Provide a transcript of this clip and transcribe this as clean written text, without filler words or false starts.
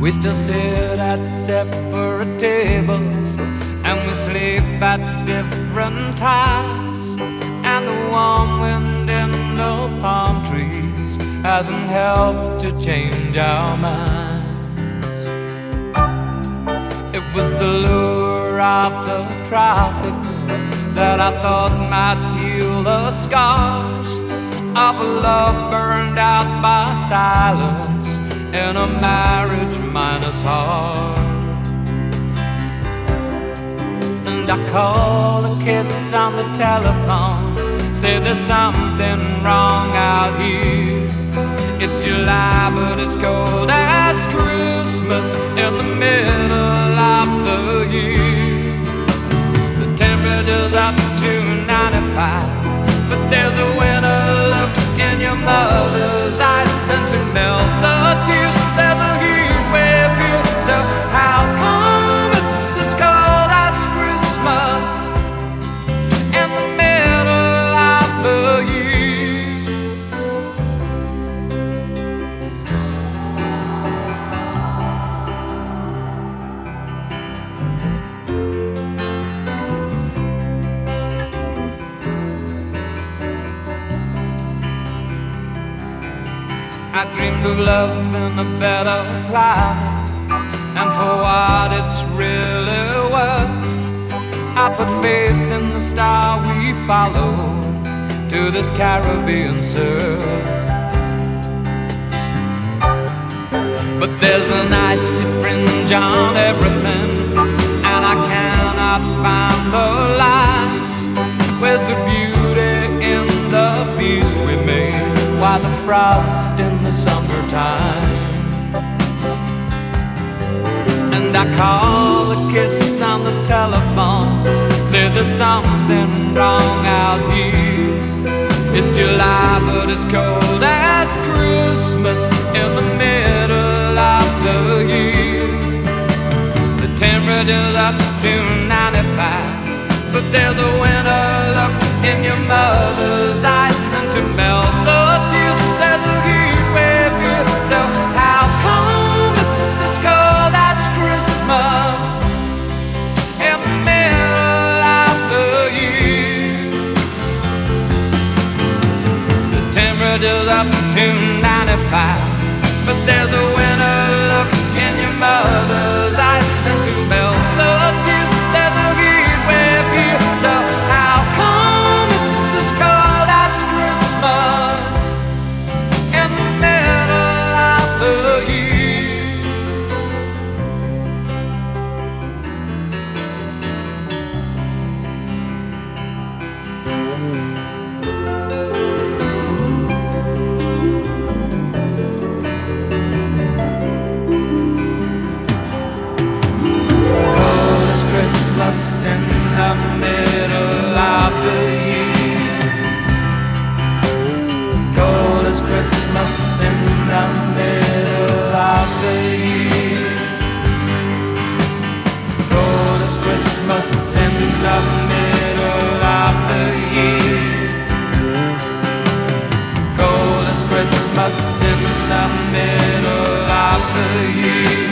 We still sit at separate tables, and we sleep at different times. And the warm wind in the palm trees hasn't helped to change our minds. It was the lure of the tropics that I thought might heal the scars of a love burned out by silence in a marriage minus heart. And I call the kids on the telephone, say there's something wrong out here. It's July but it's cold as Christmas in the middle of the year. The temperature's up to 95, but there's a winter look in your mother's eyes, and to melt the tears there's a heat wave here. So how come it's as cold as Christmas in the middle of the year? I dreamed of love in a better climate, and for what it's really worth, I put faith in the star we follow to this Caribbean surf. But there's an icy fringe on everything, and I cannot find the lines. Where's the beauty in the beast we made? Why the frost in the summertime? And I call the kids on the telephone, say there's something wrong out here. It's July but it's cold as Christmas in the middle of the year. The temperature's up to 95, but there's a winter look in your mother's eyes, and to melt the tears there's a heat wave here. So how come it's as cold as Christmas in the middle of the year? The temperature's up to 95, but there's a winter look in your mother's eyes, and to melt the tears there's a heat wave here. So how come it's as cold as Christmas in the middle of the year? Cold as Christmas in the middle of the year. Cold as Christmas in the middle of the year. Cold as Christmas in the middle of the year. Cold as Christmas in the middle of the year.